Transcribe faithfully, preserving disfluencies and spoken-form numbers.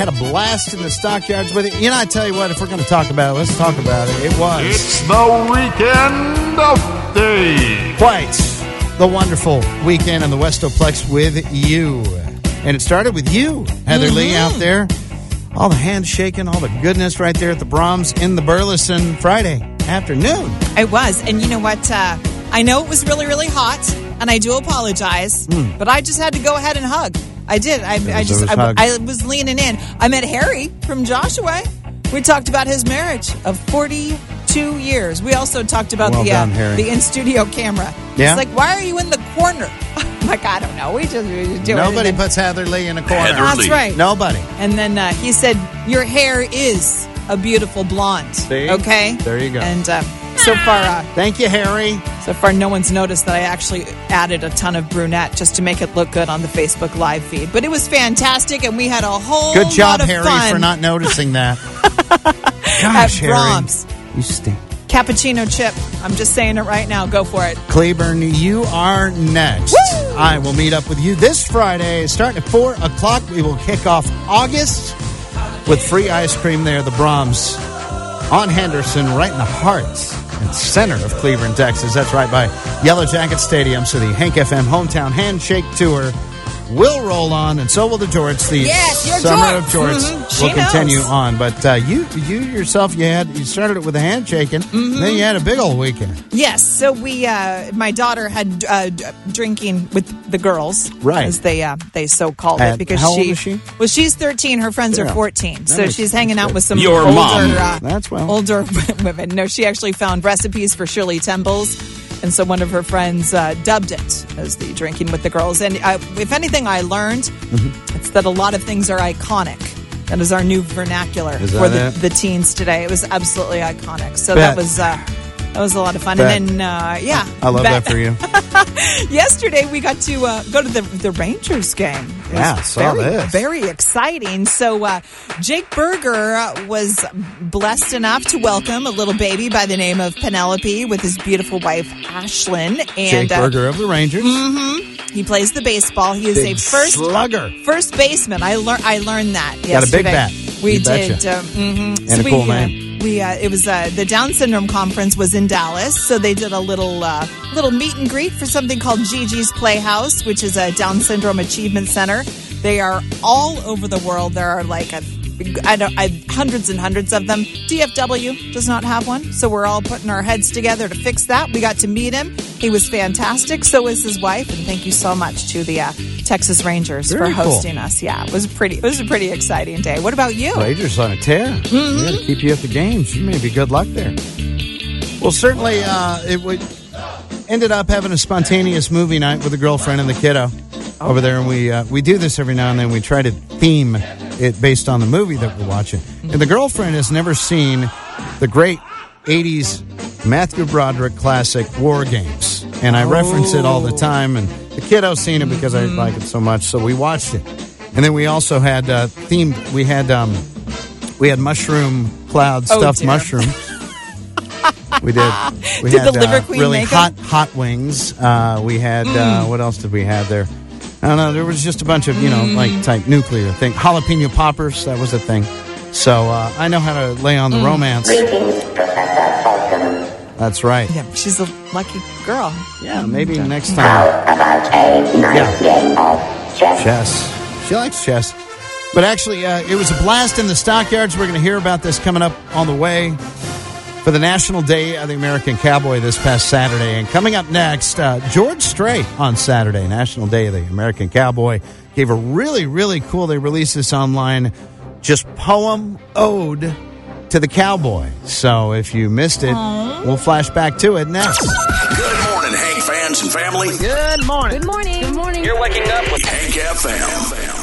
had a blast in the stockyards with it. You know, I tell you what, if we're going to talk about it, let's talk about it. It was. It's the weekend update. Quite the wonderful weekend in the Westoplex with you. And it started with you, Heather mm-hmm. Lee, out there. All the handshaking, all the goodness right there at the Brahms in the Burleson Friday afternoon. It was. And you know what? Uh, I know it was really, really hot, and I do apologize, mm. but I just had to go ahead and hug. I did. I, I just, I, I was leaning in. I met Harry from Joshua. We talked about his marriage of forty-two years. We also talked about well the done, uh, the in-studio camera. Yeah? It's like, why are you in the corner? I'm like, I don't know. We just, we just do Nobody it. puts Heather Lee in a corner. Heather That's Lee. right. Nobody. And then uh, he said, your hair is a beautiful blonde. See? Okay? There you go. And uh, so far... Uh, Thank you, Harry. So far, no one's noticed that I actually added a ton of brunette just to make it look good on the Facebook Live feed. But it was fantastic, and we had a whole Good job, lot of Harry, fun for not noticing that. Gosh, at Harry. Brahms. You stink. Cappuccino chip. I'm just saying it right now. Go for it. Cleburne, you are next. Woo! I will meet up with you this Friday. Starting at four o'clock, we will kick off August with free ice cream there, the Brahms on Henderson, right in the heart and center of Cleburne, Texas. That's right by Yellow Jacket Stadium. So the Hank F M Hometown Handshake Tour will roll on, and so will the Jorts. The yes, your Summer Jorts. of Jorts Mm-hmm. She will continue knows. on. But uh, you you yourself, you had you started it with a handshaking, mm-hmm. then you had a big old weekend. Yes, so we, uh, my daughter had uh, d- drinking with the girls, right? As they uh, they so called At, it, because how she, old is she? Well, she's thirteen. Her friends yeah. are fourteen, That so makes, she's hanging out with some Your older, mom. Uh, That's well. older women. No, she actually found recipes for Shirley Temples. And so one of her friends uh, dubbed it as the drinking with the girls. And uh, if anything I learned, mm-hmm. it's that a lot of things are iconic. That is our new vernacular for the, the teens today. It was absolutely iconic. So Bet. that was uh, that was a lot of fun. Bet. And then, uh, yeah. I love bet. that for you. Yesterday, we got to uh, go to the, the Rangers game. It yeah, was saw very, this. Very exciting. So uh, Jake Berger was blessed enough to welcome a little baby by the name of Penelope with his beautiful wife, Ashlyn. And, Jake Berger uh, of the Rangers. Mm-hmm. He plays the baseball. He is big a first slugger. First baseman. I, lear- I learned that yesterday. Got a big bat. We You did. betcha. Uh, mm-hmm. And so a we, cool uh, name. We uh, it was uh, the Down Syndrome Conference was in Dallas, so they did a little uh, little meet and greet for something called Gigi's Playhouse, which is a Down Syndrome Achievement Center. They are all over the world. There are like a, I don't, I, hundreds and hundreds of them. D F W does not have one, so we're all putting our heads together to fix that. We got to meet him. He was fantastic. So was his wife, and thank you so much to the uh, Texas Rangers Very for cool. hosting us. Yeah, it was pretty. It was a pretty exciting day. What about you? Rangers on a tear. Mm-hmm. We got to keep you at the games. You may be good luck there. Well, certainly uh, it would ended up having a spontaneous movie night with a girlfriend and the kiddo oh. over there, and we uh, we do this every now and then. We try to theme it based on the movie that we're watching. Mm-hmm. And the girlfriend has never seen the great eighties Matthew Broderick classic War Games, and I oh. reference it all the time. And the kiddo's seen it because mm-hmm. I like it so much, so we watched it. And then we also had uh, themed. We had um, we had mushroom cloud Oh, stuffed dear. mushrooms. We did. We Did had the Liver uh, Queen really make hot hot wings. Uh, we had Mm. uh, what else did we have there? I don't know. There was just a bunch of you know Mm. like type nuclear thing. Jalapeno poppers. That was a thing. So uh, I know how to lay on the Mm. romance. That's right. Yeah, she's a lucky girl. Yeah, maybe next time. How about a nice Yeah. game of chess? Chess. She likes chess. But actually, uh, it was a blast in the stockyards. We're going to hear about this coming up on the way for the National Day of the American Cowboy this past Saturday. And coming up next, uh, George Strait on Saturday, National Day of the American Cowboy, gave a really, really cool, they released this online, just poem ode to the cowboy. So if you missed it, Aww. We'll flash back to it next. Good morning, Hank fans and family. Good morning. Good morning. Good morning. You're waking up with Hank F M.